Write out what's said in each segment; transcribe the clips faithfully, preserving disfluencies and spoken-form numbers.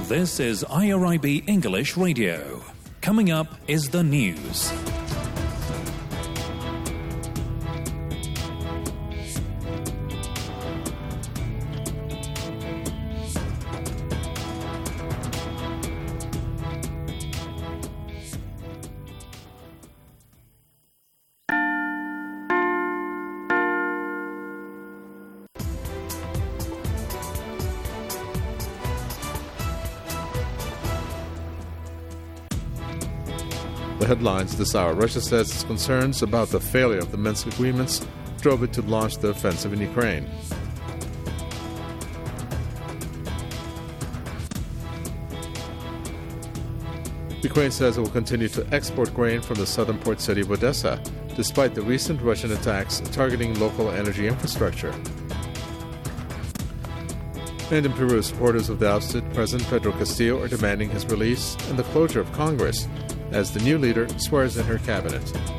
This is I R I B English Radio. Coming up is the news. The headlines this hour. Russia says its concerns about the failure of the Minsk agreements drove it to launch the offensive in Ukraine. Ukraine says it will continue to export grain from the southern port city of Odessa, despite the recent Russian attacks targeting local energy infrastructure. And in Peru, supporters of the ousted President Pedro Castillo are demanding his release and the closure of Congress as the new leader swears in her cabinet.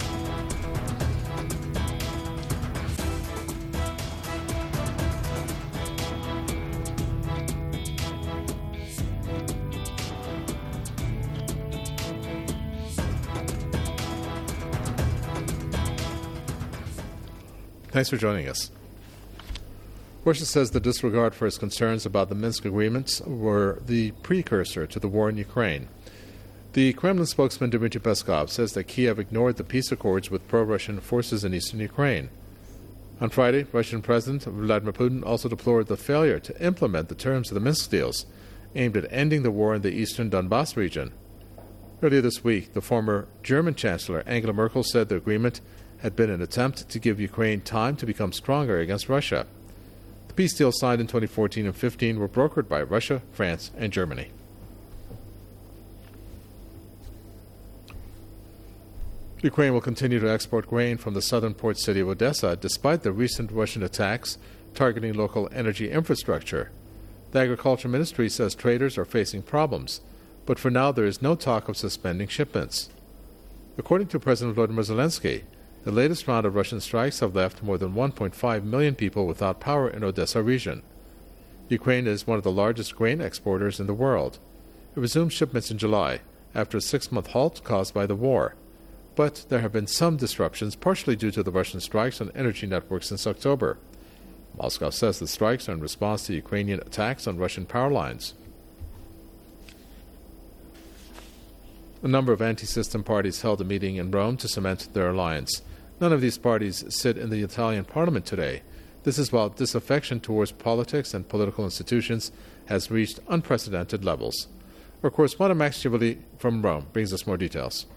Thanks for joining us. Russia says the disregard for its concerns about the Minsk agreements were the precursor to the war in Ukraine. The Kremlin spokesman Dmitry Peskov says that Kiev ignored the peace accords with pro-Russian forces in eastern Ukraine. On Friday, Russian President Vladimir Putin also deplored the failure to implement the terms of the Minsk deals, aimed at ending the war in the eastern Donbass region. Earlier this week, the former German Chancellor Angela Merkel said the agreement had been an attempt to give Ukraine time to become stronger against Russia. The peace deals signed in twenty fourteen and fifteen were brokered by Russia, France, and Germany. Ukraine will continue to export grain from the southern port city of Odessa despite the recent Russian attacks targeting local energy infrastructure. The Agriculture Ministry says traders are facing problems, but for now there is no talk of suspending shipments. According to President Volodymyr Zelensky, the latest round of Russian strikes have left more than one point five million people without power in Odessa region. Ukraine is one of the largest grain exporters in the world. It resumed shipments in July after a six-month halt caused by the war. But there have been some disruptions, partially due to the Russian strikes on energy networks since October. Moscow says the strikes are in response to Ukrainian attacks on Russian power lines. A number of anti-system parties held a meeting in Rome to cement their alliance. None of these parties sit in the Italian parliament today. This is while disaffection towards politics and political institutions has reached unprecedented levels. Our correspondent Max Givoli from Rome brings us more details.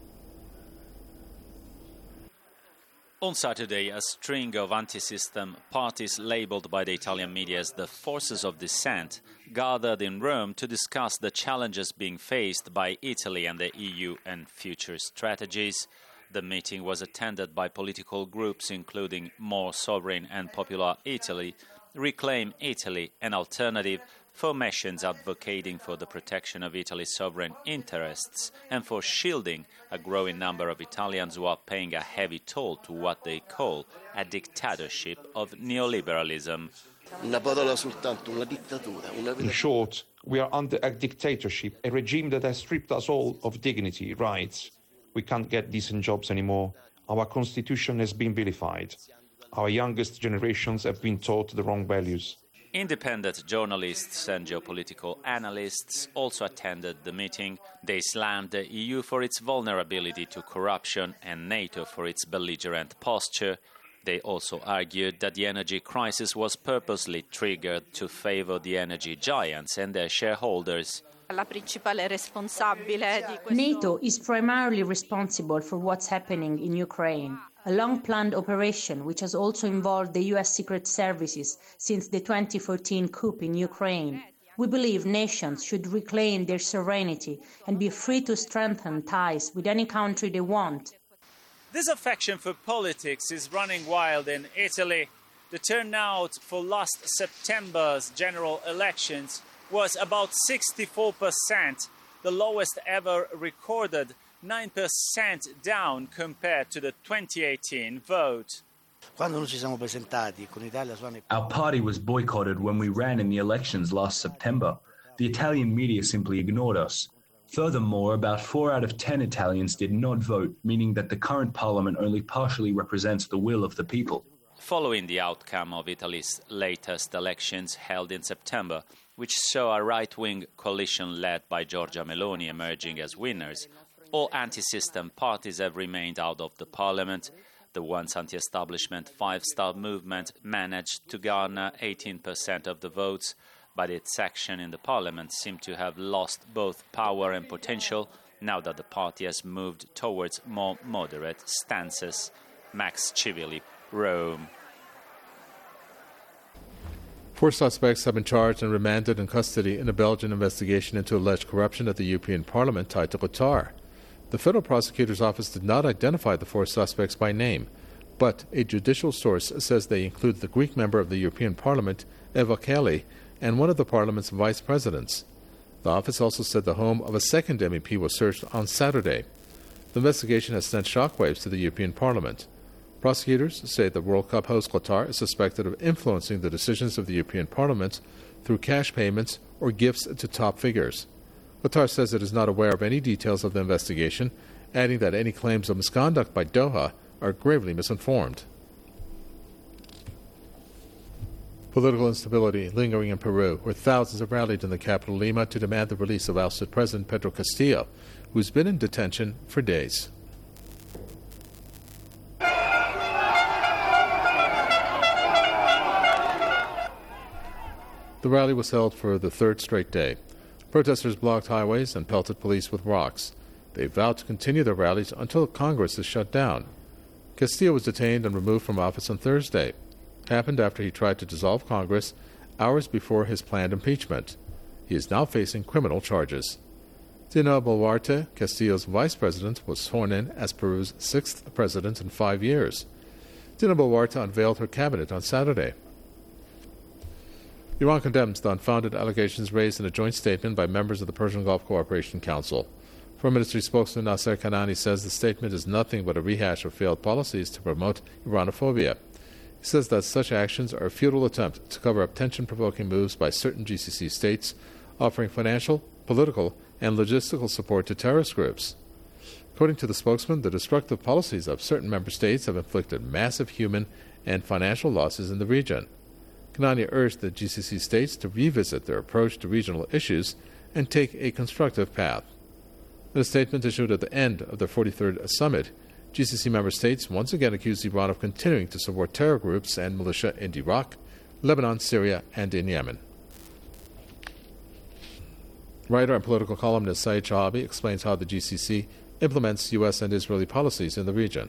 On Saturday, a string of anti-system parties labeled by the Italian media as the Forces of Dissent gathered in Rome to discuss the challenges being faced by Italy and the E U and future strategies. The meeting was attended by political groups including More Sovereign and Popular Italy, Reclaim Italy, and Alternative, formations advocating for the protection of Italy's sovereign interests and for shielding a growing number of Italians who are paying a heavy toll to what they call a dictatorship of neoliberalism. In short, we are under a dictatorship, a regime that has stripped us all of dignity, rights. We can't get decent jobs anymore. Our constitution has been vilified. Our youngest generations have been taught the wrong values. Independent journalists and geopolitical analysts also attended the meeting. They slammed the E U for its vulnerability to corruption and NATO for its belligerent posture. They also argued that the energy crisis was purposely triggered to favor the energy giants and their shareholders. NATO is primarily responsible for what's happening in Ukraine. A long-planned operation which has also involved the U S Secret Services since the twenty fourteen coup in Ukraine. We believe nations should reclaim their sovereignty and be free to strengthen ties with any country they want. This affection for politics is running wild in Italy. The turnout for last September's general elections was about sixty-four percent, the lowest ever recorded, nine percent down compared to the twenty eighteen vote. Our party was boycotted when we ran in the elections last September. The Italian media simply ignored us. Furthermore, about four out of ten Italians did not vote, meaning that the current parliament only partially represents the will of the people. Following the outcome of Italy's latest elections held in September, which saw a right-wing coalition led by Giorgia Meloni emerging as winners, all anti-system parties have remained out of the parliament. The once anti-establishment Five Star Movement managed to garner eighteen percent of the votes, but its action in the parliament seemed to have lost both power and potential now that the party has moved towards more moderate stances. Max Civili, Rome. Four suspects have been charged and remanded in custody in a Belgian investigation into alleged corruption at the European Parliament tied to Qatar. The federal prosecutor's office did not identify the four suspects by name, but a judicial source says they include the Greek member of the European Parliament, Eva Kaili, and one of the Parliament's vice presidents. The office also said the home of a second M E P was searched on Saturday. The investigation has sent shockwaves to the European Parliament. Prosecutors say the World Cup host Qatar is suspected of influencing the decisions of the European Parliament through cash payments or gifts to top figures. Qatar says it is not aware of any details of the investigation, adding that any claims of misconduct by Doha are gravely misinformed. Political instability lingering in Peru, where thousands have rallied in the capital Lima to demand the release of ousted President Pedro Castillo, who's been in detention for days. The rally was held for the third straight day. Protesters blocked highways and pelted police with rocks. They vowed to continue their rallies until Congress is shut down. Castillo was detained and removed from office on Thursday. It happened after he tried to dissolve Congress hours before his planned impeachment. He is now facing criminal charges. Dina Boluarte, Castillo's vice president, was sworn in as Peru's sixth president in five years. Dina Boluarte unveiled her cabinet on Saturday. Iran condemns the unfounded allegations raised in a joint statement by members of the Persian Gulf Cooperation Council. Foreign Ministry spokesman Nasser Kanani says the statement is nothing but a rehash of failed policies to promote Iranophobia. He says that such actions are a futile attempt to cover up tension-provoking moves by certain G C C states, offering financial, political, and logistical support to terrorist groups. According to the spokesman, the destructive policies of certain member states have inflicted massive human and financial losses in the region. Kanani urged the G C C states to revisit their approach to regional issues and take a constructive path. In a statement issued at the end of the forty-third summit, G C C member states once again accused Iran of continuing to support terror groups and militia in Iraq, Lebanon, Syria, and in Yemen. Writer and political columnist Saeed Shahabi explains how the G C C implements U S and Israeli policies in the region.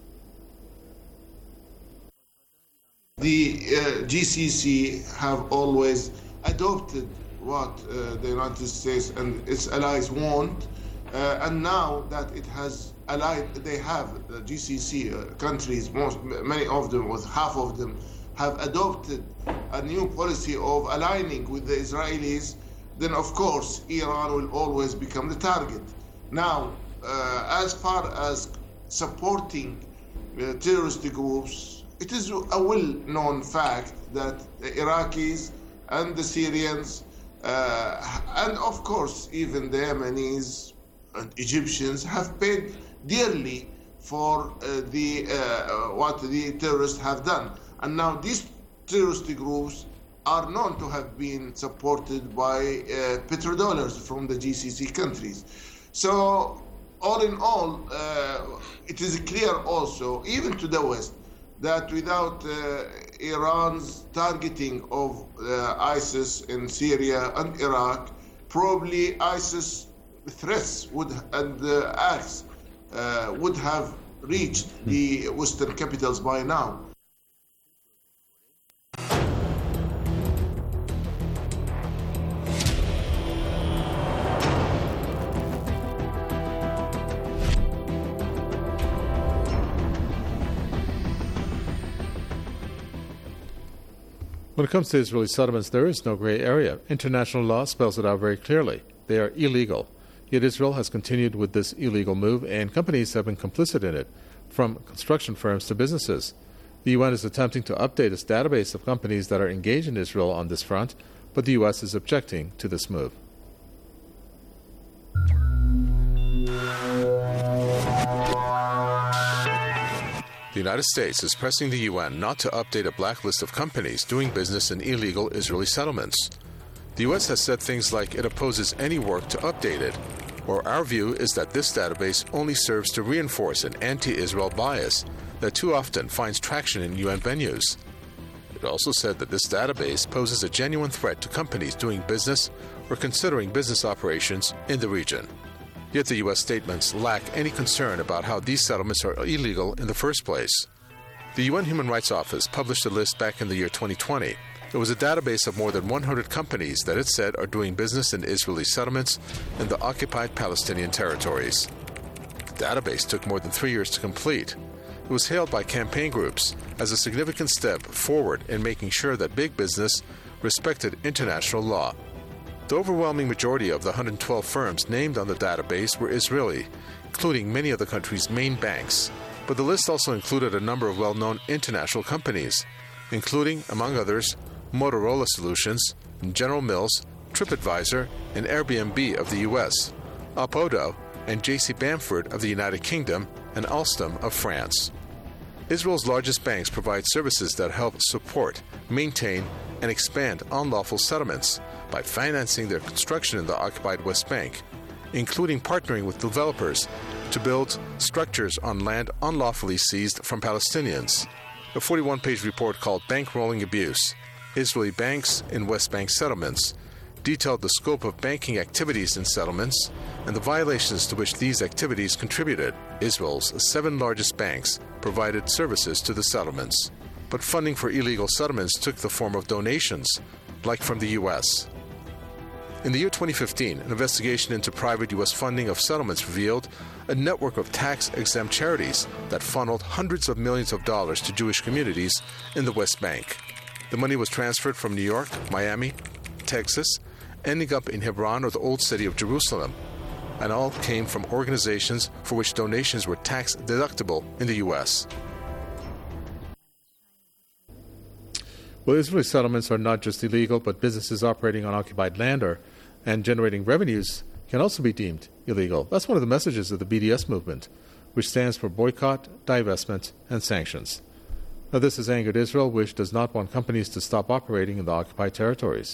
The uh, G C C have always adopted what uh, the United States and its allies want, uh, and now that it has allied, they have the G C C uh, countries, most many of them, with half of them, have adopted a new policy of aligning with the Israelis. Then of course Iran will always become the target. Now, uh, as far as supporting uh, terrorist groups, it is a well-known fact that the Iraqis and the Syrians, uh, and of course even the Yemenis and Egyptians, have paid dearly for uh, the uh, what the terrorists have done. And now these terrorist groups are known to have been supported by uh, petrodollars from the G C C countries. So all in all, uh, it is clear also, even to the West, that without uh, Iran's targeting of uh, ISIS in Syria and Iraq, probably ISIS threats would and uh, acts uh, would have reached the Western capitals by now. When it comes to Israeli settlements, there is no gray area. International law spells it out very clearly. They are illegal. Yet Israel has continued with this illegal move, and companies have been complicit in it, from construction firms to businesses. The U N is attempting to update its database of companies that are engaged in Israel on this front, but the U S is objecting to this move. The United States is pressing the U N not to update a blacklist of companies doing business in illegal Israeli settlements. The U S has said things like it opposes any work to update it, or our view is that this database only serves to reinforce an anti-Israel bias that too often finds traction in U N venues. It also said that this database poses a genuine threat to companies doing business or considering business operations in the region. Yet the U S statements lack any concern about how these settlements are illegal in the first place. The U N Human Rights Office published a list back in the year twenty twenty. It was a database of more than one hundred companies that it said are doing business in Israeli settlements in the occupied Palestinian territories. The database took more than three years to complete. It was hailed by campaign groups as a significant step forward in making sure that big business respected international law. The overwhelming majority of the one hundred twelve firms named on the database were Israeli, including many of the country's main banks. But the list also included a number of well-known international companies, including, among others, Motorola Solutions, General Mills, TripAdvisor, and Airbnb of the U S, Opodo, and J C Bamford of the United Kingdom, and Alstom of France. Israel's largest banks provide services that help support, maintain, and expand unlawful settlements by financing their construction in the occupied West Bank, including partnering with developers to build structures on land unlawfully seized from Palestinians. A forty-one page report called Bankrolling Abuse: Israeli Banks in West Bank Settlements detailed the scope of banking activities in settlements and the violations to which these activities contributed. Israel's seven largest banks provided services to the settlements, but funding for illegal settlements took the form of donations, like from the U S. In the year twenty fifteen, an investigation into private U S funding of settlements revealed a network of tax-exempt charities that funneled hundreds of millions of dollars to Jewish communities in the West Bank. The money was transferred from New York, Miami, Texas, ending up in Hebron or the Old City of Jerusalem, and all came from organizations for which donations were tax-deductible in the U S. Well, Israeli settlements are not just illegal, but businesses operating on occupied land or, and generating revenues can also be deemed illegal. That's one of the messages of the B D S movement, which stands for boycott, divestment, and sanctions. Now, this has angered Israel, which does not want companies to stop operating in the occupied territories.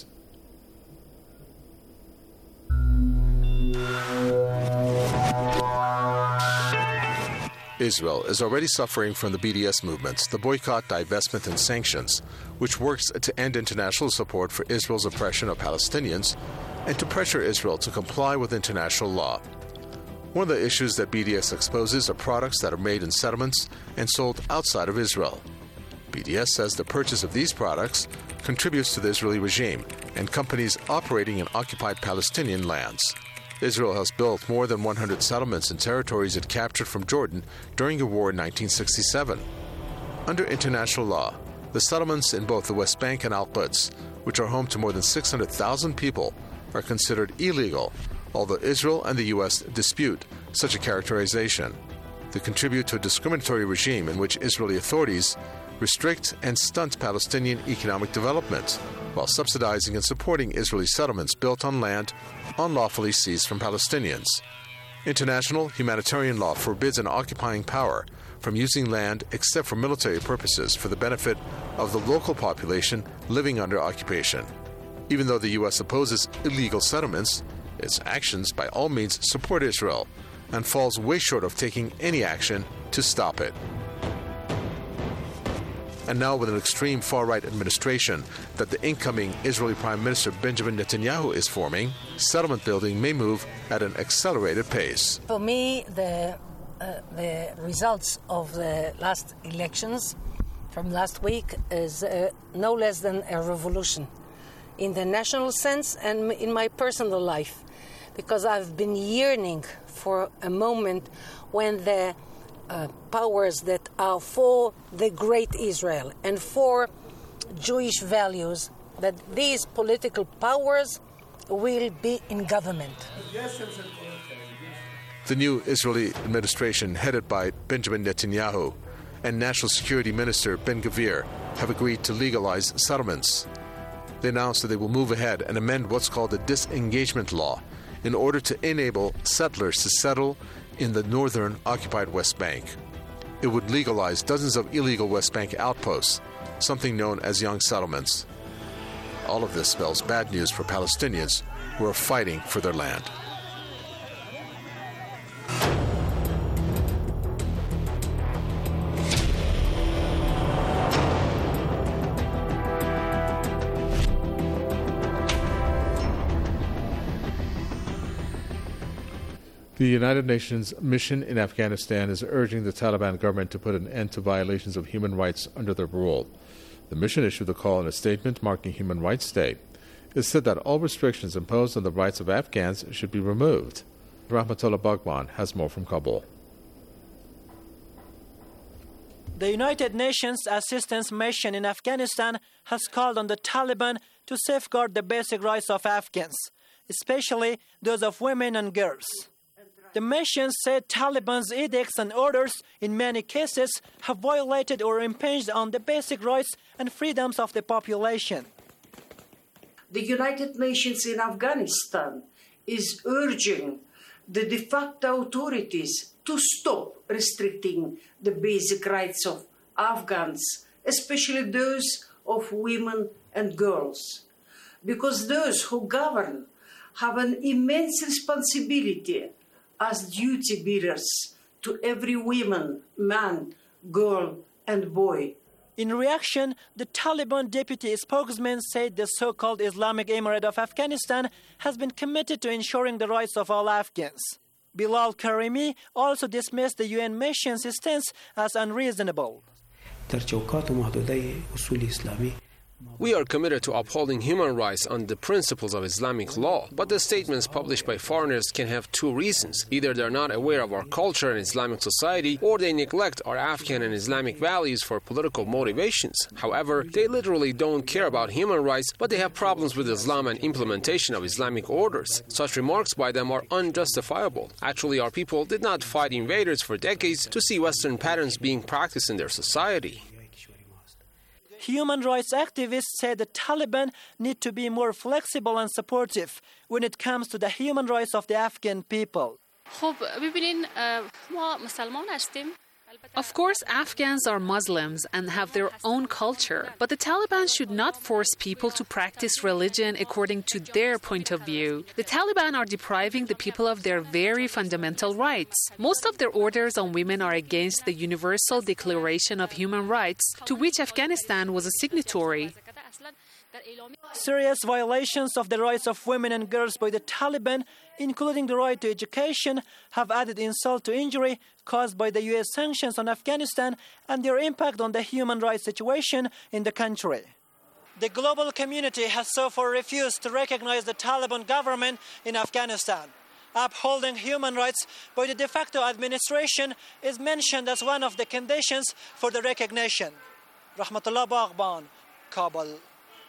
Israel is already suffering from the B D S movements, the boycott, divestment, and sanctions, which works to end international support for Israel's oppression of Palestinians and to pressure Israel to comply with international law. One of the issues that B D S exposes are products that are made in settlements and sold outside of Israel. B D S says the purchase of these products contributes to the Israeli regime and companies operating in occupied Palestinian lands. Israel has built more than one hundred settlements in territories it captured from Jordan during the war in nineteen sixty-seven. Under international law, the settlements in both the West Bank and Al-Quds, which are home to more than six hundred thousand people, are considered illegal, although Israel and the U S dispute such a characterization. They contribute to a discriminatory regime in which Israeli authorities restrict and stunt Palestinian economic development, while subsidizing and supporting Israeli settlements built on land unlawfully seized from Palestinians. International humanitarian law forbids an occupying power from using land except for military purposes for the benefit of the local population living under occupation. Even though the U S opposes illegal settlements, its actions by all means support Israel and falls way short of taking any action to stop it. And now, with an extreme far-right administration that the incoming Israeli Prime Minister Benjamin Netanyahu is forming, settlement building may move at an accelerated pace. For me, the, uh, the results of the last elections from last week is uh, no less than a revolution in the national sense and in my personal life, because I've been yearning for a moment when the Uh, powers that are for the great Israel and for Jewish values, that these political powers will be in government. The new Israeli administration, headed by Benjamin Netanyahu and National Security Minister Ben Gvir, have agreed to legalize settlements. they announced that they will move ahead and amend what's called the disengagement law in order to enable settlers to settle in the northern occupied West Bank. It would legalize dozens of illegal West Bank outposts, something known as young settlements. All of this spells bad news for Palestinians who are fighting for their land. The United Nations mission in Afghanistan is urging the Taliban government to put an end to violations of human rights under their rule. The mission issued the call in a statement marking Human Rights Day. It said that all restrictions imposed on the rights of Afghans should be removed. Rahmatullah Baghban has more from Kabul. The United Nations Assistance Mission in Afghanistan has called on the Taliban to safeguard the basic rights of Afghans, especially those of women and girls. The mission said Taliban's edicts and orders in many cases have violated or impinged on the basic rights and freedoms of the population. The United Nations in Afghanistan is urging the de facto authorities to stop restricting the basic rights of Afghans, especially those of women and girls, because those who govern have an immense responsibility as duty bearers to every woman, man, girl, and boy. In reaction, the Taliban deputy spokesman said the so-called Islamic Emirate of Afghanistan has been committed to ensuring the rights of all Afghans. Bilal Karimi also dismissed the U N mission's stance as unreasonable. We are committed to upholding human rights under the principles of Islamic law, but the statements published by foreigners can have two reasons. Either they're not aware of our culture and Islamic society, or they neglect our Afghan and Islamic values for political motivations. However, they literally don't care about human rights, but they have problems with Islam and implementation of Islamic orders. Such remarks by them are unjustifiable. Actually, our people did not fight invaders for decades to see Western patterns being practiced in their society. Human rights activists say the Taliban need to be more flexible and supportive when it comes to the human rights of the Afghan people. Of course, Afghans are Muslims and have their own culture, but the Taliban should not force people to practice religion according to their point of view. The Taliban are depriving the people of their very fundamental rights. Most of their orders on women are against the Universal Declaration of Human Rights, to which Afghanistan was a signatory. Serious violations of the rights of women and girls by the Taliban, including the right to education, have added insult to injury caused by the U S sanctions on Afghanistan and their impact on the human rights situation in the country. The global community has so far refused to recognize the Taliban government in Afghanistan. Upholding human rights by the de facto administration is mentioned as one of the conditions for the recognition. Rahmatullah Baghban, Kabul.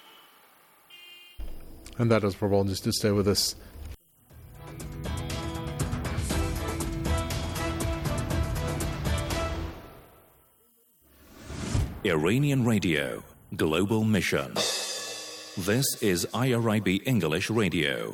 And that is for World News. Do stay with us. Iranian Radio, Global Mission. This is I R I B English Radio.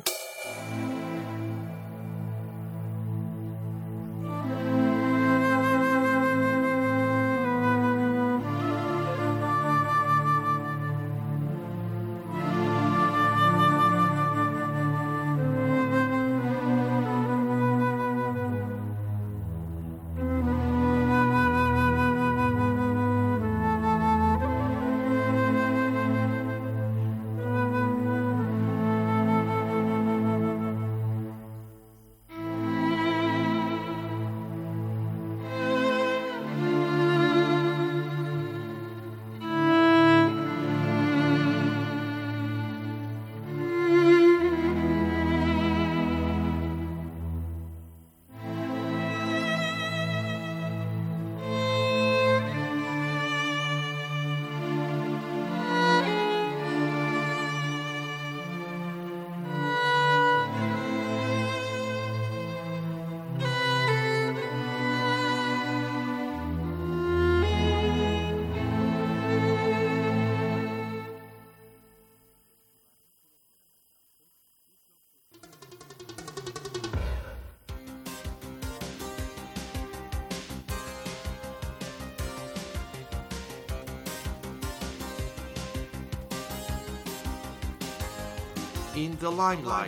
in the limelight.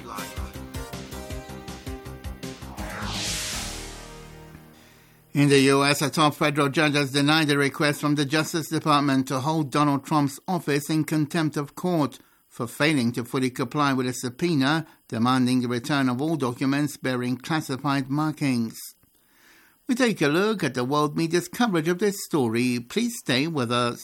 In the U S, a top federal judge has denied a request from the Justice Department to hold Donald Trump's office in contempt of court for failing to fully comply with a subpoena demanding the return of all documents bearing classified markings. We take a look at the world media's coverage of this story. Please stay with us.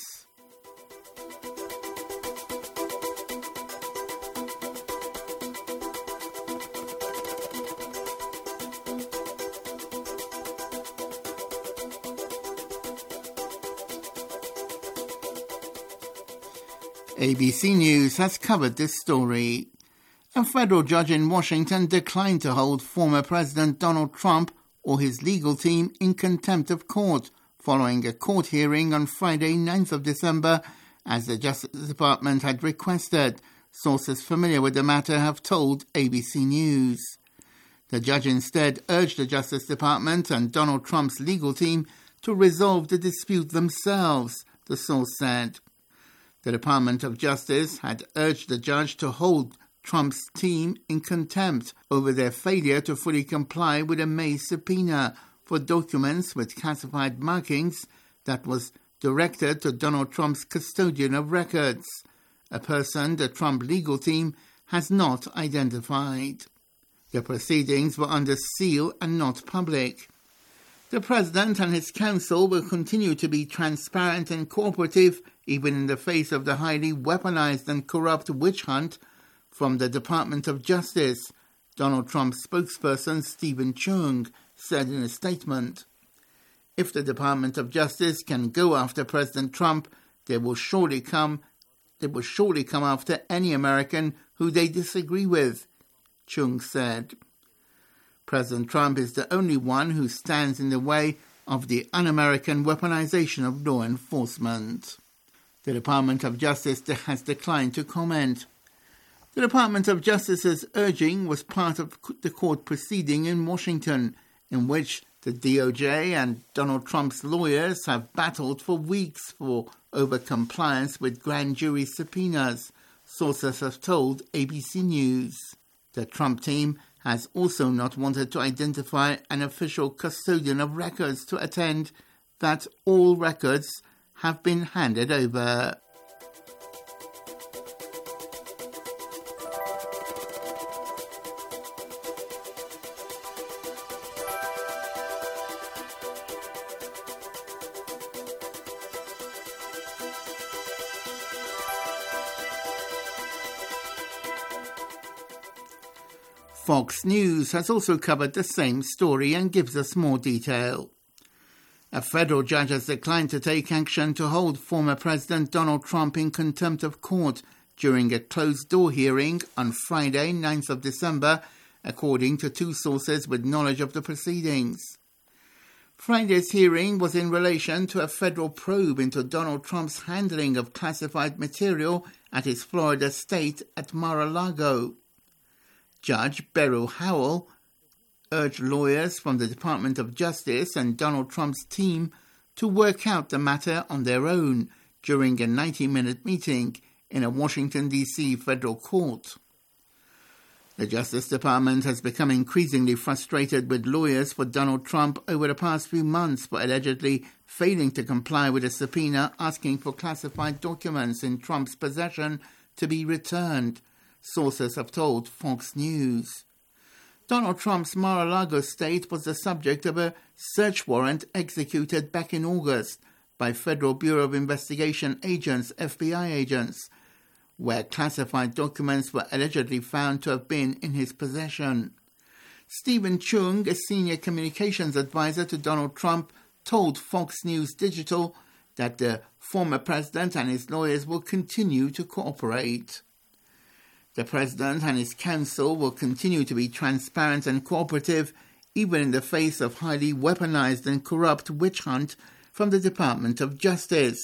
A B C News has covered this story. A federal judge in Washington declined to hold former President Donald Trump or his legal team in contempt of court following a court hearing on Friday, ninth of December, as the Justice Department had requested. Sources familiar with the matter have told A B C News. The judge instead urged the Justice Department and Donald Trump's legal team to resolve the dispute themselves, the source said. The Department of Justice had urged the judge to hold Trump's team in contempt over their failure to fully comply with a May subpoena for documents with classified markings that was directed to Donald Trump's custodian of records, a person the Trump legal team has not identified. The proceedings were under seal and not public. The President and his counsel will continue to be transparent and cooperative even in the face of the highly weaponized and corrupt witch hunt from the Department of Justice, Donald Trump's spokesperson Stephen Chung said in a statement. If the Department of Justice can go after President Trump, they will surely come they will surely come after any American who they disagree with, Chung said. President Trump is the only one who stands in the way of the un-American weaponization of law enforcement. The Department of Justice has declined to comment. The Department of Justice's urging was part of the court proceeding in Washington, in which the D O J and Donald Trump's lawyers have battled for weeks for over compliance with grand jury subpoenas, sources have told A B C News. The Trump team has also not wanted to identify an official custodian of records to attend that all records have been handed over. Fox News has also covered the same story and gives us more detail. A federal judge has declined to take action to hold former President Donald Trump in contempt of court during a closed-door hearing on Friday, ninth of December, according to two sources with knowledge of the proceedings. Friday's hearing was in relation to a federal probe into Donald Trump's handling of classified material at his Florida estate at Mar-a-Lago. Judge Beryl Howell urged lawyers from the Department of Justice and Donald Trump's team to work out the matter on their own during a ninety-minute meeting in a Washington, D C federal court. The Justice Department has become increasingly frustrated with lawyers for Donald Trump over the past few months for allegedly failing to comply with a subpoena asking for classified documents in Trump's possession to be returned, sources have told Fox News. Donald Trump's Mar-a-Lago estate was the subject of a search warrant executed back in August by Federal Bureau of Investigation agents, F B I agents, where classified documents were allegedly found to have been in his possession. Stephen Chung, a senior communications advisor to Donald Trump, told Fox News Digital that the former president and his lawyers will continue to cooperate. The president and his counsel will continue to be transparent and cooperative even in the face of highly weaponized and corrupt witch hunt from the Department of Justice.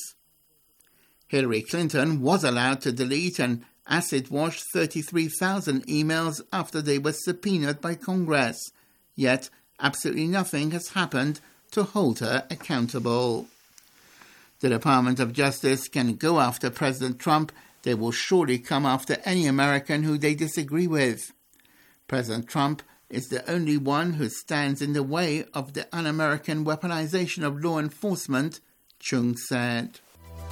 Hillary Clinton was allowed to delete and acid-wash thirty-three thousand emails after they were subpoenaed by Congress, yet absolutely nothing has happened to hold her accountable. The Department of Justice can go after President Trump they will surely come after any American who they disagree with. President Trump is the only one who stands in the way of the un-American weaponization of law enforcement, Chung said.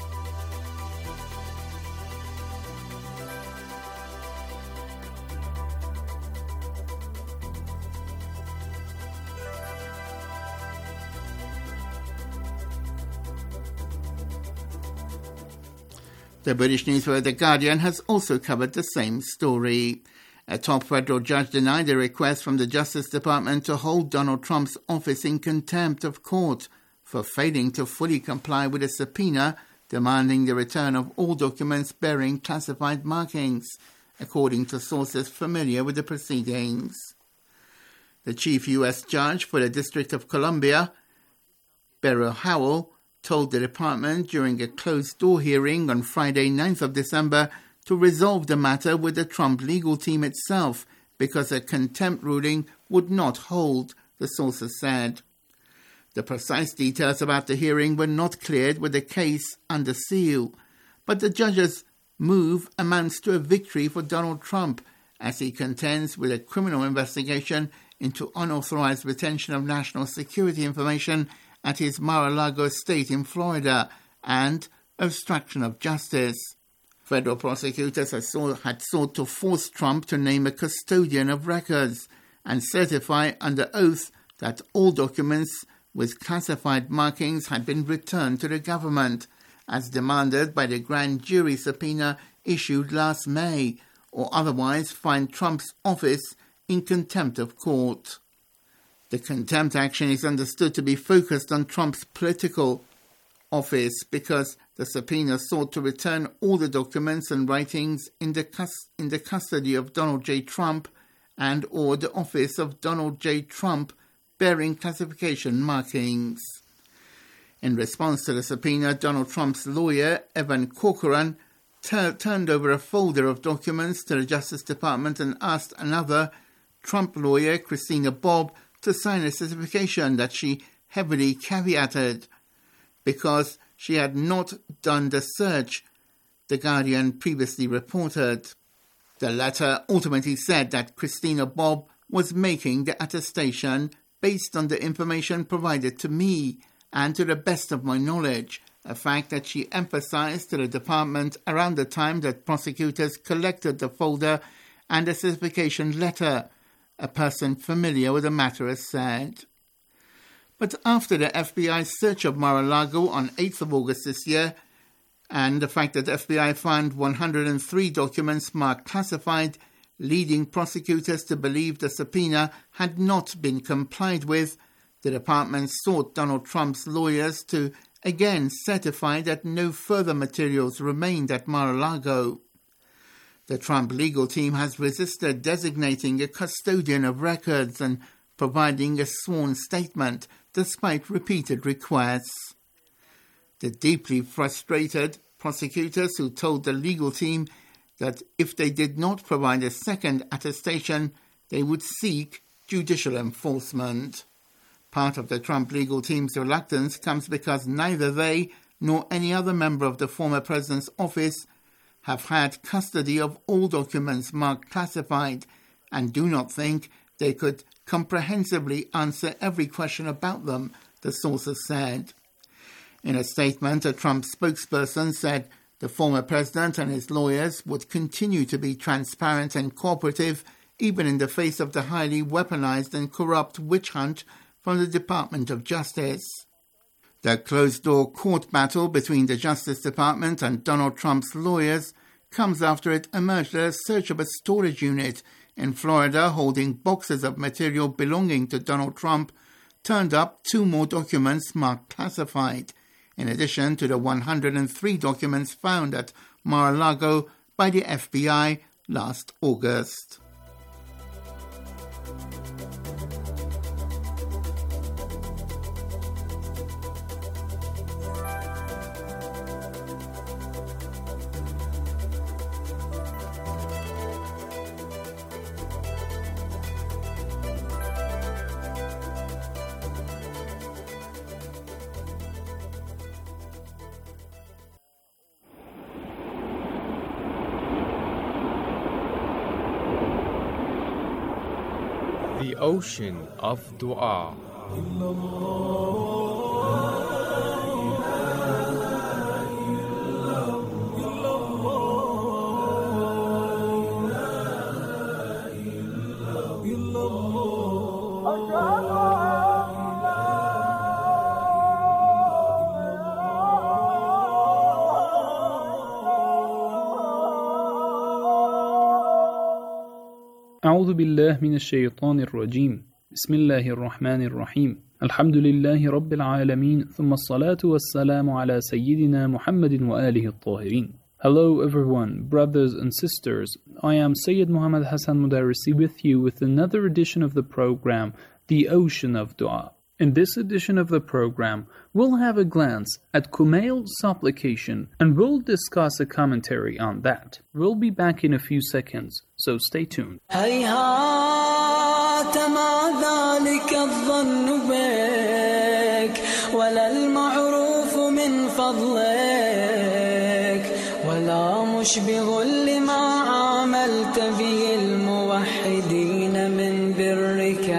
The British newspaper The Guardian has also covered the same story. A top federal judge denied a request from the Justice Department to hold Donald Trump's office in contempt of court for failing to fully comply with a subpoena demanding the return of all documents bearing classified markings, according to sources familiar with the proceedings. The chief U S judge for the District of Columbia, Beryl Howell, told the department during a closed-door hearing on Friday, ninth of December, to resolve the matter with the Trump legal team itself because a contempt ruling would not hold, the sources said. The precise details about the hearing were not cleared with the case under seal, but the judge's move amounts to a victory for Donald Trump as he contends with a criminal investigation into unauthorized retention of national security information at his Mar-a-Lago estate in Florida and obstruction of justice. Federal prosecutors had sought, had sought to force Trump to name a custodian of records and certify under oath that all documents with classified markings had been returned to the government, as demanded by the grand jury subpoena issued last May, or otherwise find Trump's office in contempt of court. The contempt action is understood to be focused on Trump's political office because the subpoena sought to return all the documents and writings in the, cus- in the custody of Donald J. Trump and or the office of Donald J. Trump bearing classification markings. In response to the subpoena, Donald Trump's lawyer, Evan Corcoran, ter- turned over a folder of documents to the Justice Department and asked another Trump lawyer, Christina Bobb, to sign a certification that she heavily caveated because she had not done the search, The Guardian previously reported. The letter ultimately said that Christina Bobb was making the attestation based on the information provided to me and to the best of my knowledge, a fact that she emphasized to the department around the time that prosecutors collected the folder and the certification letter, a person familiar with the matter has said. But after the F B I search of Mar-a-Lago on eighth of August this year, and the fact that the F B I found one hundred three documents marked classified, leading prosecutors to believe the subpoena had not been complied with, the department sought Donald Trump's lawyers to again certify that no further materials remained at Mar-a-Lago. The Trump legal team has resisted designating a custodian of records and providing a sworn statement despite repeated requests. The deeply frustrated prosecutors who told the legal team that if they did not provide a second attestation, they would seek judicial enforcement. Part of the Trump legal team's reluctance comes because neither they nor any other member of the former president's office have had custody of all documents marked classified and do not think they could comprehensively answer every question about them, the sources said. In a statement, a Trump spokesperson said the former president and his lawyers would continue to be transparent and cooperative even in the face of the highly weaponized and corrupt witch hunt from the Department of Justice. The closed-door court battle between the Justice Department and Donald Trump's lawyers comes after it emerged that a search of a storage unit in Florida holding boxes of material belonging to Donald Trump turned up two more documents marked classified, in addition to the one hundred three documents found at Mar-a-Lago by the F B I last August. The ocean of dua. أعوذ بالله من الشيطان الرجيم بسم الله الرحمن الرحيم الحمد لله رب العالمين ثم الصلاة والسلام على سيدنا محمد وآله الطاهرين. Hello everyone, brothers and sisters. I am Sayyid Muhammad Hassan Mudarrisi with you with another edition of the program, The Ocean of Dua. In this edition of the program, we'll have a glance at Kumail's supplication and we'll discuss a commentary on that. We'll be back in a few seconds, so stay tuned. هيهات ما ذلك الظن بك ولا المعروف من فضلك ولا مشبه لما عملت به الموحدين من برك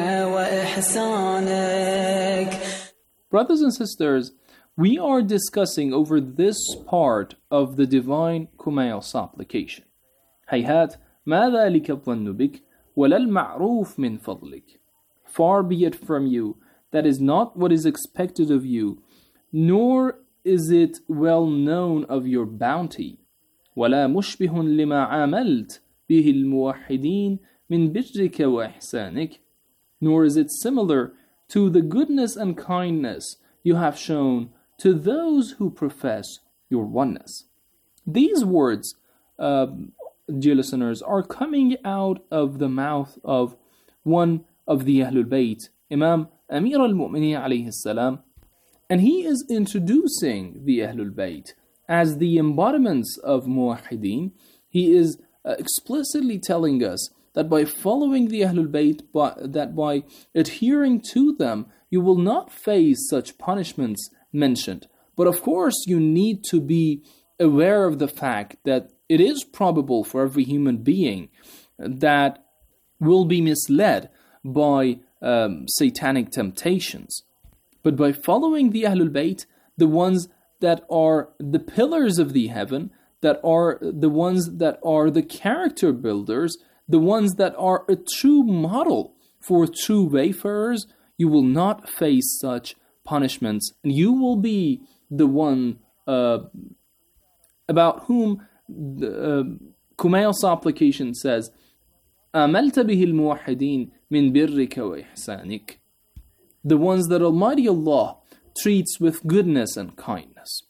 وإحسانك. Brothers and sisters, we are discussing over this part of the divine Kumail supplication. هيهات ما ذلك الظن بك ولا المعروف من فضلك. Far be it from you, that is not what is expected of you, nor is it well known of your bounty. ولا مشبه لما عاملت به الموحدين من برك وإحسانك. Nor is it similar to the goodness and kindness you have shown to those who profess your oneness. These words, uh, dear listeners, are coming out of the mouth of one of the Ahlul Bayt, Imam Amir al-Mu'mineen alayhi salam, and he is introducing the Ahlul Bayt as the embodiments of Muwahideen. He is uh, explicitly telling us that by following the Ahlul Bayt, that by adhering to them, you will not face such punishments mentioned. But of course, you need to be aware of the fact that it is probable for every human being that will be misled by um, satanic temptations. But by following the Ahlul Bayt, the ones that are the pillars of the heaven, that are the ones that are the character builders, the ones that are a true model for true wayfarers, you will not face such punishments, and you will be the one uh, about whom the uh, Kumail's supplication says, "Amalta bihi al-muwahhidin min birrika wa ihsanik." The ones that Almighty Allah treats with goodness and kindness.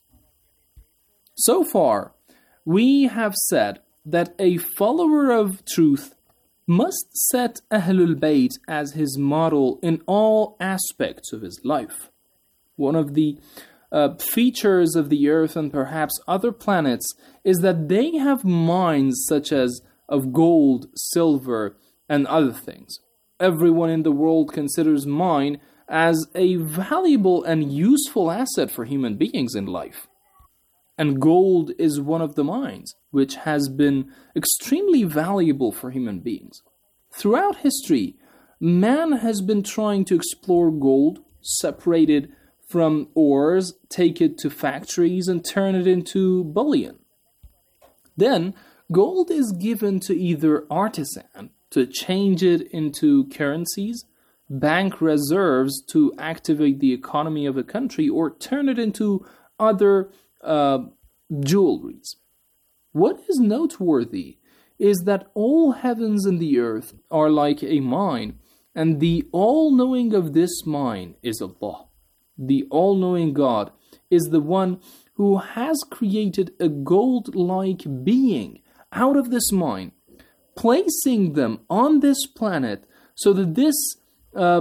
So far, we have said that a follower of truth must set Ahlul Bayt as his model in all aspects of his life. One of the uh, features of the earth and perhaps other planets is that they have minds such as of gold, silver, and other things. Everyone in the world considers mine as a valuable and useful asset for human beings in life. And gold is one of the mines which has been extremely valuable for human beings. Throughout history, man has been trying to explore gold, separate it from ores, take it to factories, and turn it into bullion. Then, gold is given to either artisan to change it into currencies, bank reserves to activate the economy of a country, or turn it into other uh, jewelries. What is noteworthy is that all heavens and the earth are like a mine, and the all-knowing of this mine is Allah. The all-knowing God is the one who has created a gold-like being out of this mine, placing them on this planet so that this uh,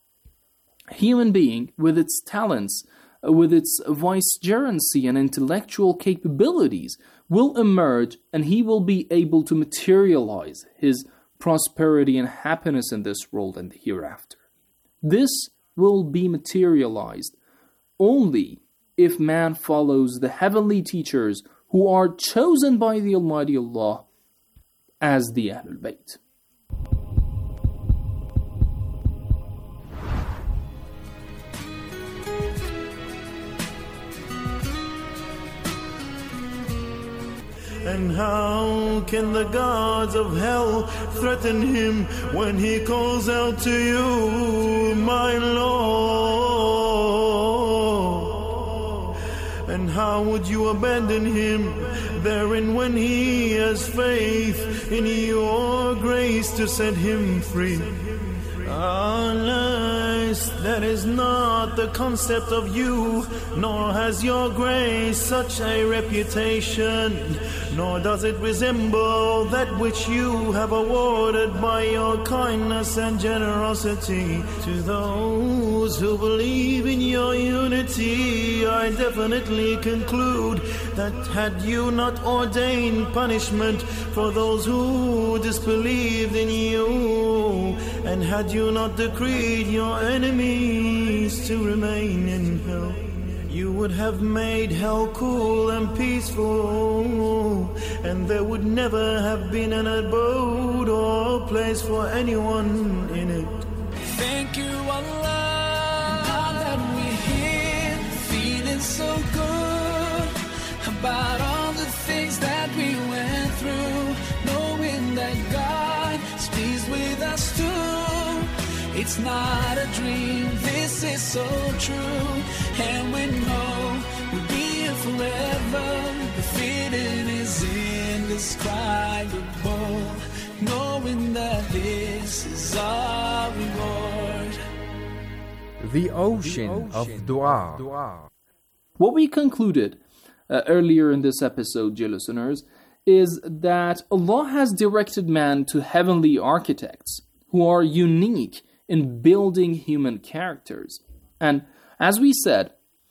human being, with its talents, uh, with its vicegerency and intellectual capabilities, will emerge, and he will be able to materialize his prosperity and happiness in this world and the hereafter. This will be materialized only if man follows the heavenly teachers who are chosen by the Almighty Allah as the Ahlul Bayt. And how can the gods of hell threaten him when he calls out to you, my Lord? And how would you abandon him therein when he has faith in your grace to set him free? Alas, that is not the concept of you, nor has your grace such a reputation, nor does it resemble that which you have awarded by your kindness and generosity. To those who believe in your unity, I definitely conclude that had you not ordained punishment for those who disbelieved in you, and had you not decreed your enemies to remain in hell, you would have made hell cool and peaceful, and there would never have been an abode or place for anyone in it. Thank you, Allah, that we're here, feeling so good about all the things that we went through, knowing that God is pleased with us too. It's not a dream, this is so true, and we know we'll be here forever. The feeling is indescribable, knowing that this is our reward. The ocean of dua. What we concluded uh, earlier in this episode, dear listeners, is that Allah has directed man to heavenly architects who are unique in building human characters. And as we said,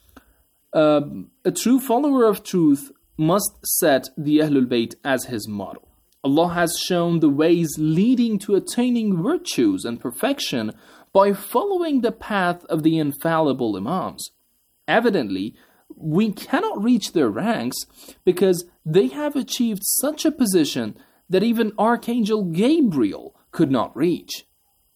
uh, a true follower of truth must set the Ahlul Bayt as his model. Allah has shown the ways leading to attaining virtues and perfection by following the path of the infallible Imams. Evidently, we cannot reach their ranks because they have achieved such a position that even Archangel Gabriel could not reach.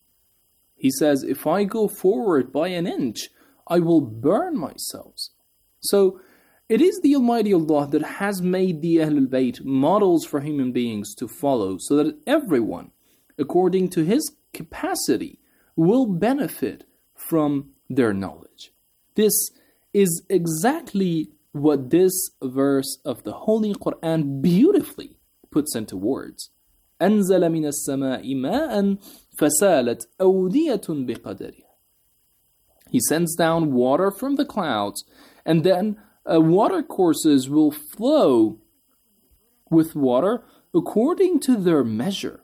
He says, if I go forward by an inch, I will burn myself. So, it is the Almighty Allah that has made the Ahlul Bayt models for human beings to follow, so that everyone, according to his capacity, will benefit from their knowledge. This is exactly what this verse of the Holy Quran beautifully puts into words. أنزل من السماء ماء فسالت أودية بقدرها. He sends down water from the clouds, and then uh, water courses will flow with water according to their measure.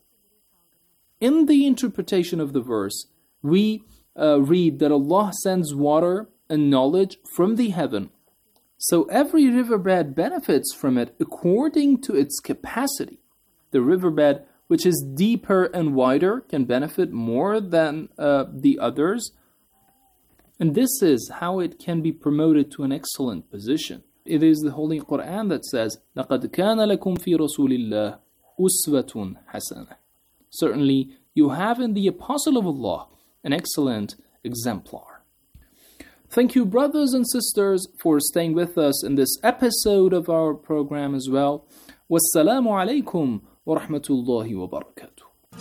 In the interpretation of the verse, we uh, read that Allah sends water and knowledge from the heaven, so every riverbed benefits from it according to its capacity. The riverbed, which is deeper and wider, can benefit more than uh, the others. And this is how it can be promoted to an excellent position. It is the Holy Quran that says, لَقَدْ كَانَ لَكُمْ فِي رَسُولِ اللَّهِ أُسْوَةٌ حَسَنَةٌ. Certainly, you have in the Apostle of Allah an excellent exemplar. Thank you, brothers and sisters, for staying with us in this episode of our program as well. Wassalamu alaikum wa rahmatullahi wa barakatuh.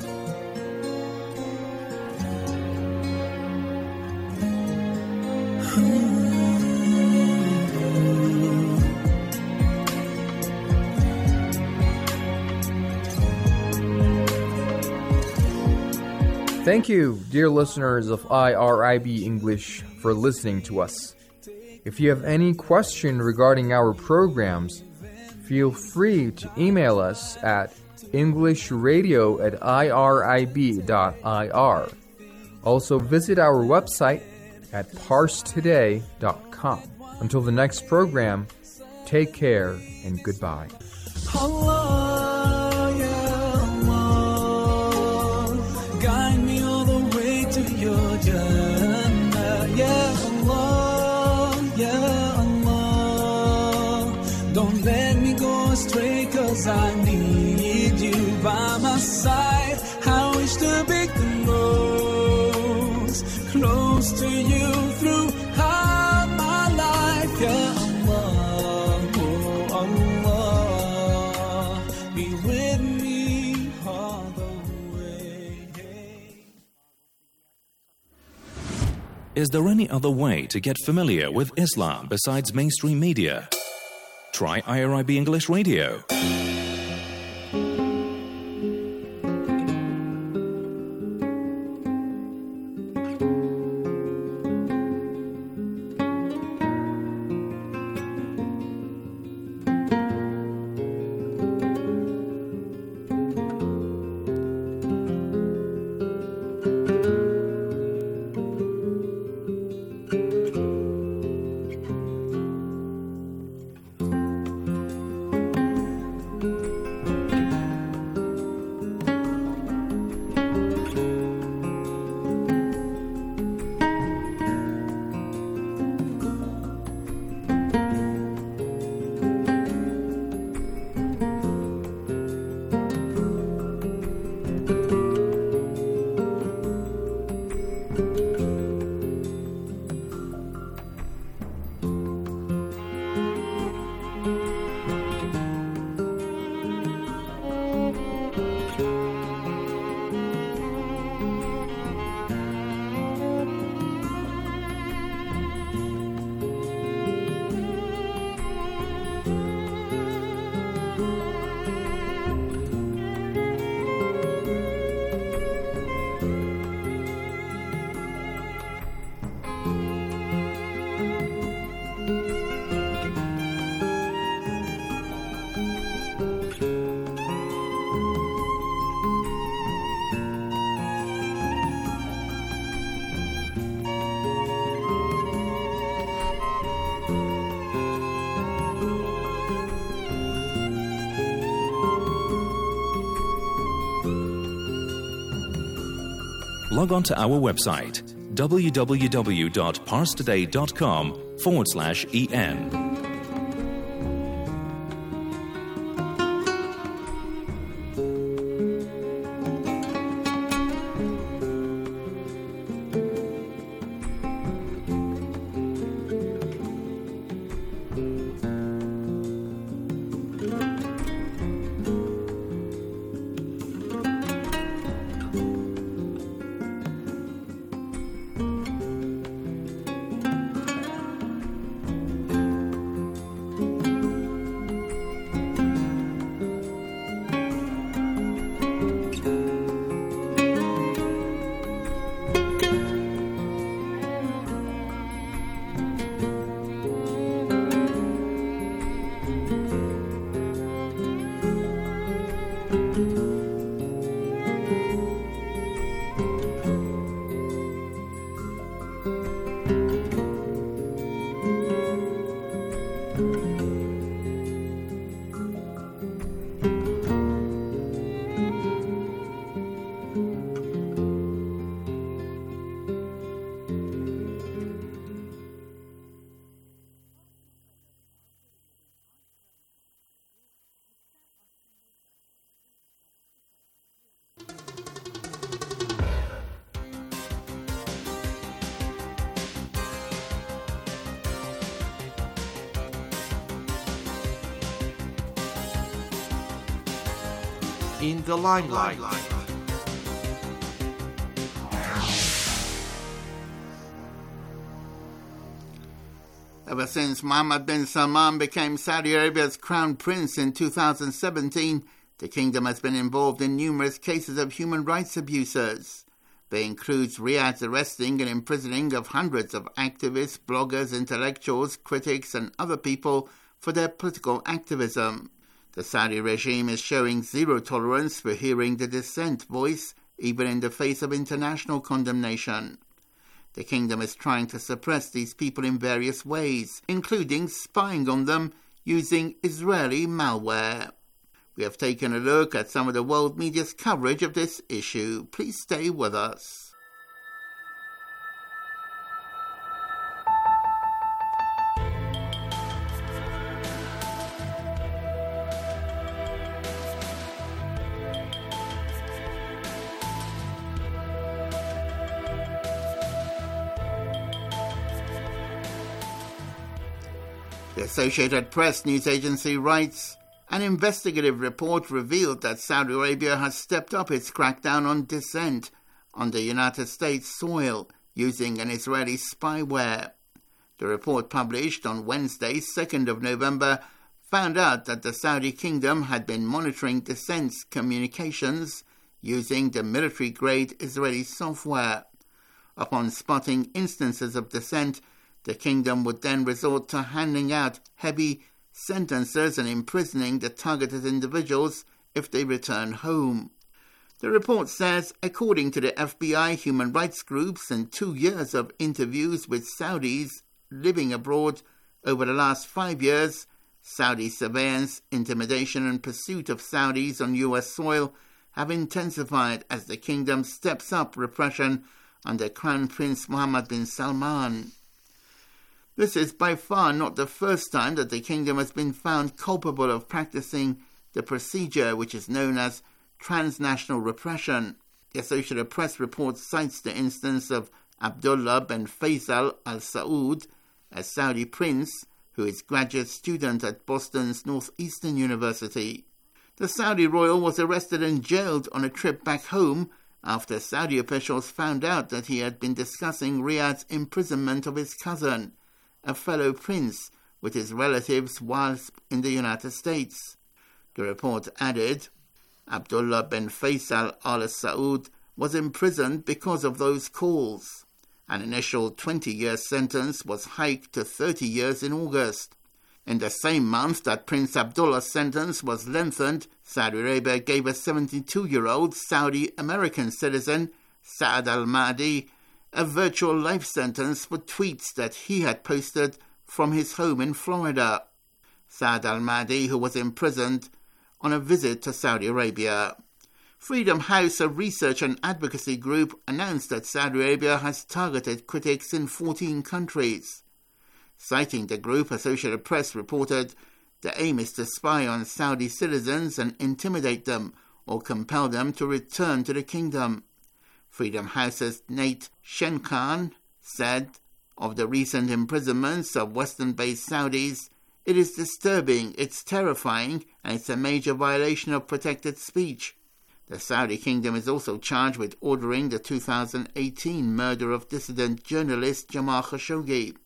Thank you, dear listeners of I R I B English, for listening to us. If you have any question regarding our programs, feel free to email us at englishradio at irib.ir. Also visit our website at parse today dot com. Until the next program, take care and goodbye. Allah, ya Allah, guide me all the way to your Jannah. Ya Allah, ya Allah, don't let me go astray, 'cause I need you by my side. I wish to be close, close to you throughout my life. Ya Allah, oh Allah. Is there any other way to get familiar with Islam besides mainstream media? Try I R I B English Radio. Log on to our website, www.parstoday.com forward slash en. In the limelight. Ever since Mohammed bin Salman became Saudi Arabia's crown prince in two thousand seventeen, the kingdom has been involved in numerous cases of human rights abuses. They include Riyadh's arresting and imprisoning of hundreds of activists, bloggers, intellectuals, critics and other people for their political activism. The Saudi regime is showing zero tolerance for hearing the dissent voice, even in the face of international condemnation. The kingdom is trying to suppress these people in various ways, including spying on them using Israeli malware. We have taken a look at some of the world media's coverage of this issue. Please stay with us. The Associated Press news agency writes, an investigative report revealed that Saudi Arabia has stepped up its crackdown on dissent on the United States soil using an Israeli spyware. The report, published on Wednesday, second of November, found out that the Saudi Kingdom had been monitoring dissent's communications using the military-grade Israeli software. Upon spotting instances of dissent, the kingdom would then resort to handing out heavy sentences and imprisoning the targeted individuals if they return home. The report says, according to the F B I, human rights groups, and two years of interviews with Saudis living abroad over the last five years, Saudi surveillance, intimidation and pursuit of Saudis on U S soil have intensified as the kingdom steps up repression under Crown Prince Mohammed bin Salman. This is by far not the first time that the kingdom has been found culpable of practicing the procedure which is known as transnational repression. The Associated Press report cites the instance of Abdullah bin Faisal Al Saud, a Saudi prince who is graduate student at Boston's Northeastern University. The Saudi royal was arrested and jailed on a trip back home after Saudi officials found out that he had been discussing Riyadh's imprisonment of his cousin, a fellow prince, with his relatives whilst in the United States. The report added, Abdullah bin Faisal Al Saud was imprisoned because of those calls. An initial twenty-year sentence was hiked to thirty years in August. In the same month that Prince Abdullah's sentence was lengthened, Saudi Arabia gave a seventy-two-year-old Saudi-American citizen, Saad al-Mahdi, a virtual life sentence for tweets that he had posted from his home in Florida. Saad al-Mahdi, who was imprisoned on a visit to Saudi Arabia. Freedom House, a research and advocacy group, announced that Saudi Arabia has targeted critics in fourteen countries. Citing the group, Associated Press reported, the aim is to spy on Saudi citizens and intimidate them or compel them to return to the kingdom. Freedom House's Nate Shenkan said of the recent imprisonments of Western-based Saudis, it is disturbing, it's terrifying, and it's a major violation of protected speech. The Saudi kingdom is also charged with ordering the two thousand eighteen murder of dissident journalist Jamal Khashoggi,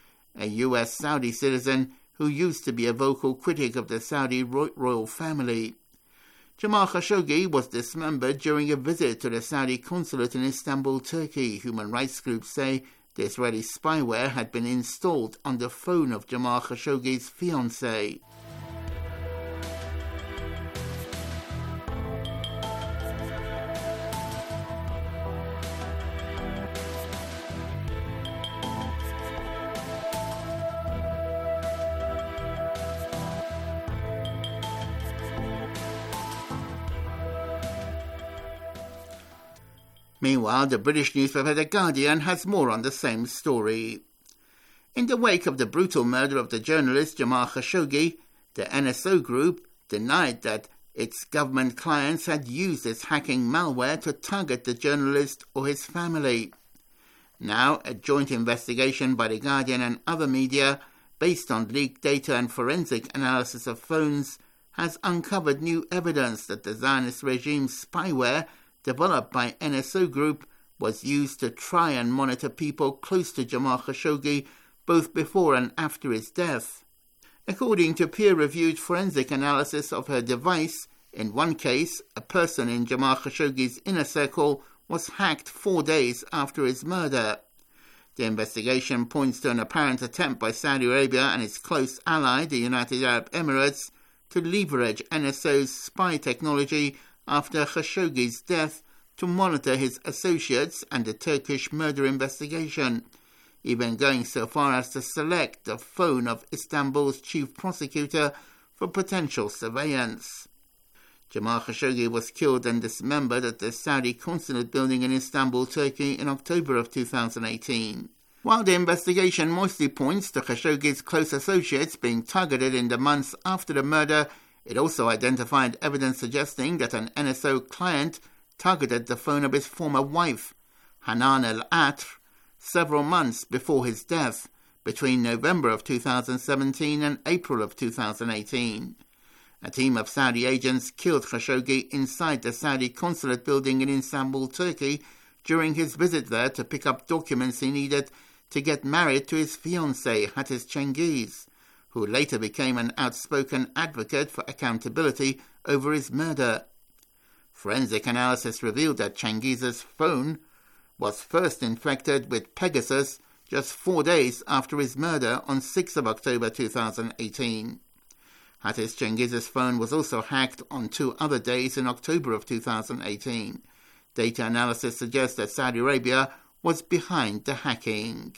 a U S Saudi citizen who used to be a vocal critic of the Saudi ro- royal family. Jamal Khashoggi was dismembered during a visit to the Saudi consulate in Istanbul, Turkey. Human rights groups say the Israeli spyware had been installed on the phone of Jamal Khashoggi's fiancée. Meanwhile, the British newspaper The Guardian has more on the same story. In the wake of the brutal murder of the journalist Jamal Khashoggi, the N S O group denied that its government clients had used its hacking malware to target the journalist or his family. Now, a joint investigation by The Guardian and other media, based on leaked data and forensic analysis of phones, has uncovered new evidence that the Zionist regime's spyware developed by N S O Group was used to try and monitor people close to Jamal Khashoggi both before and after his death. According to peer-reviewed forensic analysis of her device, in one case, a person in Jamal Khashoggi's inner circle was hacked four days after his murder. The investigation points to an apparent attempt by Saudi Arabia and its close ally, the United Arab Emirates, to leverage N S O's spy technology after Khashoggi's death to monitor his associates and the Turkish murder investigation, even going so far as to select the phone of Istanbul's chief prosecutor for potential surveillance. Jamal Khashoggi was killed and dismembered at the Saudi consulate building in Istanbul, Turkey in October of two thousand eighteen. While the investigation mostly points to Khashoggi's close associates being targeted in the months after the murder, it also identified evidence suggesting that an N S O client targeted the phone of his former wife, Hanan al-Atr, several months before his death, between November of two thousand seventeen and April of two thousand eighteen. A team of Saudi agents killed Khashoggi inside the Saudi consulate building in Istanbul, Turkey, during his visit there to pick up documents he needed to get married to his fiancée, Hatice Cengiz, who later became an outspoken advocate for accountability over his murder. Forensic analysis revealed that Cengiz's phone was first infected with Pegasus just four days after his murder on sixth of October two thousand eighteen. Hatice Cengiz's phone was also hacked on two other days in October of two thousand eighteen. Data analysis suggests that Saudi Arabia was behind the hacking.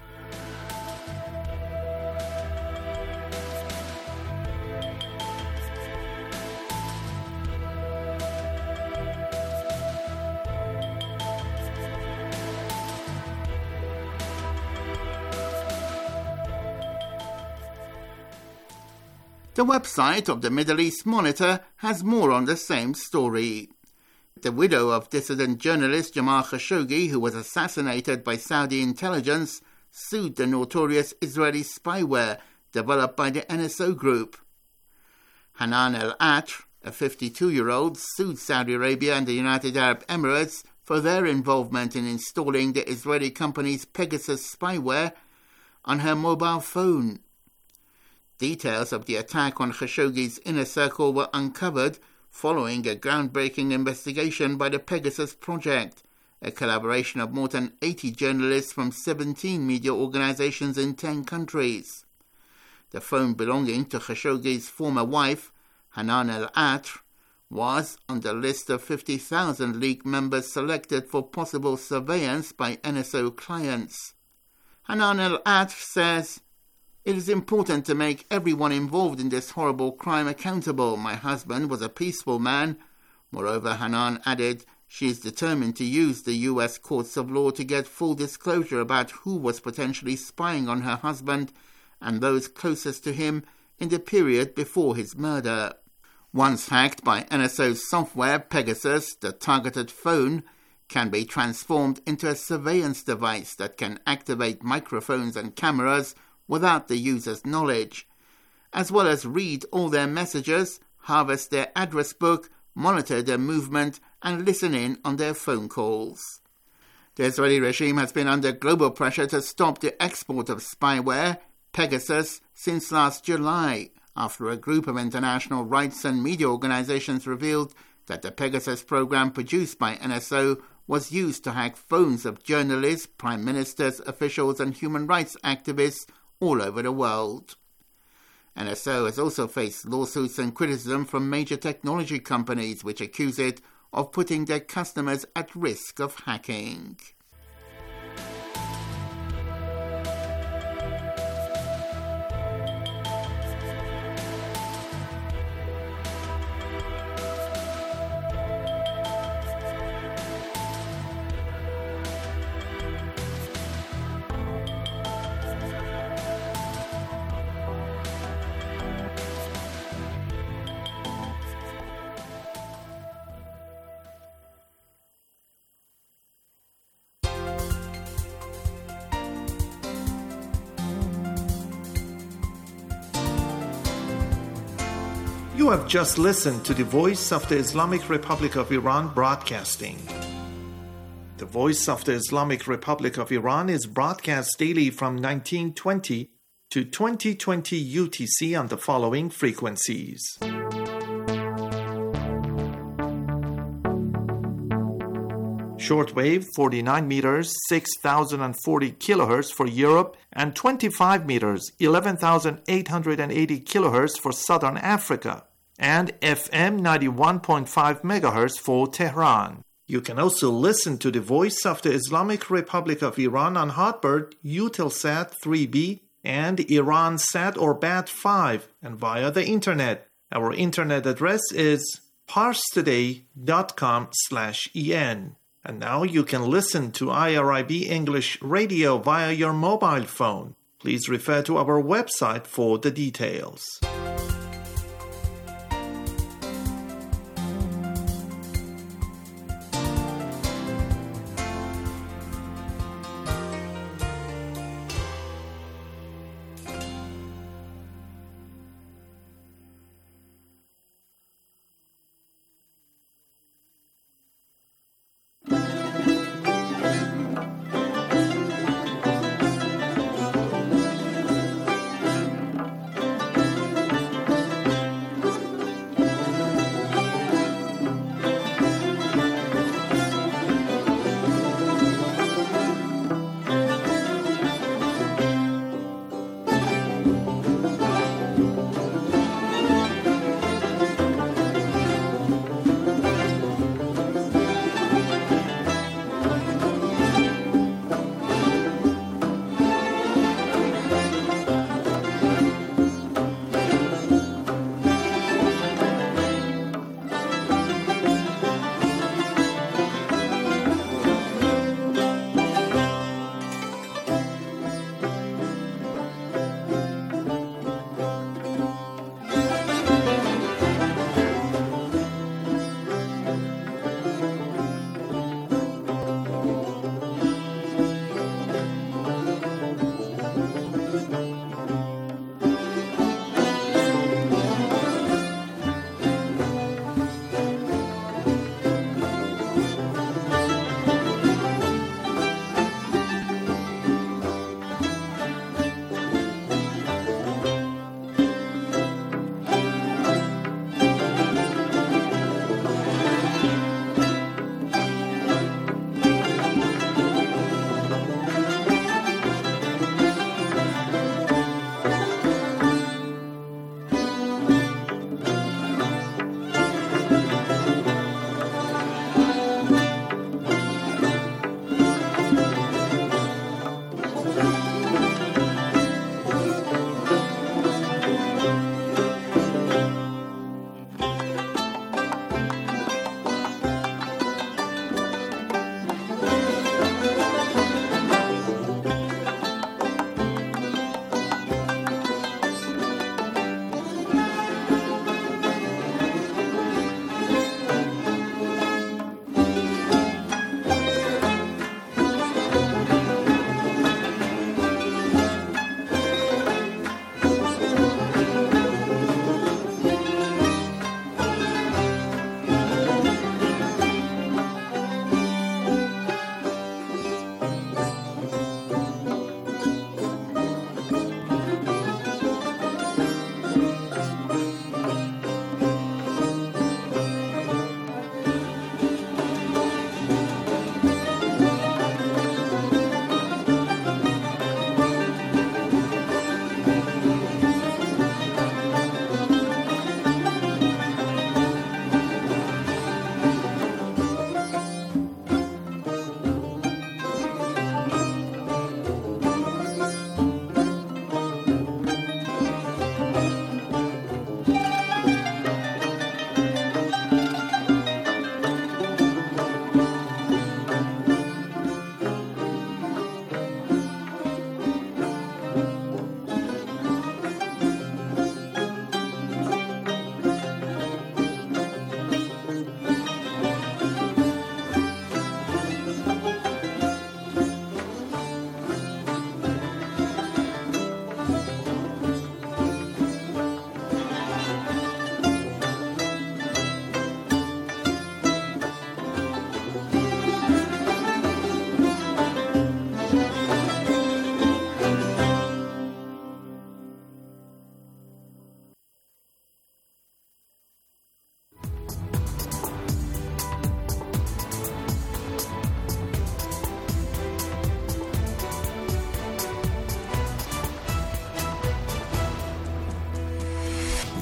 The website of the Middle East Monitor has more on the same story. The widow of dissident journalist Jamal Khashoggi, who was assassinated by Saudi intelligence, sued the notorious Israeli spyware developed by the N S O group. Hanan al-Atr, a fifty-two-year-old, sued Saudi Arabia and the United Arab Emirates for their involvement in installing the Israeli company's Pegasus spyware on her mobile phone. Details of the attack on Khashoggi's inner circle were uncovered following a groundbreaking investigation by the Pegasus Project, a collaboration of more than eighty journalists from seventeen media organizations in ten countries. The phone belonging to Khashoggi's former wife, Hanan al-Atr, was on the list of fifty thousand League members selected for possible surveillance by N S O clients. Hanan al-Atr says, "It is important to make everyone involved in this horrible crime accountable. My husband was a peaceful man." Moreover, Hanan added she is determined to use the U S courts of law to get full disclosure about who was potentially spying on her husband and those closest to him in the period before his murder. Once hacked by N S O's software, Pegasus, the targeted phone, can be transformed into a surveillance device that can activate microphones and cameras without the user's knowledge, as well as read all their messages, harvest their address book, monitor their movement, and listen in on their phone calls. The Israeli regime has been under global pressure to stop the export of spyware, Pegasus, since last July, after a group of international rights and media organizations revealed that the Pegasus program produced by N S O was used to hack phones of journalists, prime ministers, officials, and human rights activists all over the world. N S O has also faced lawsuits and criticism from major technology companies which accuse it of putting their customers at risk of hacking. You have just listened to the Voice of the Islamic Republic of Iran broadcasting. The Voice of the Islamic Republic of Iran is broadcast daily from nineteen twenty to twenty twenty U T C on the following frequencies. Shortwave forty-nine meters, six thousand forty kilohertz for Europe, and twenty-five meters, eleven thousand eight hundred eighty kilohertz for Southern Africa, and F M ninety-one point five megahertz for Tehran. You can also listen to the Voice of the Islamic Republic of Iran on Hotbird, Eutelsat three B, and Iransat or B A T five, and via the Internet. Our Internet address is parstoday dot com slash en. And now you can listen to I R I B English Radio via your mobile phone. Please refer to our website for the details.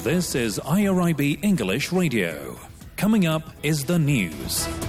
This is I R I B English Radio. Coming up is the news.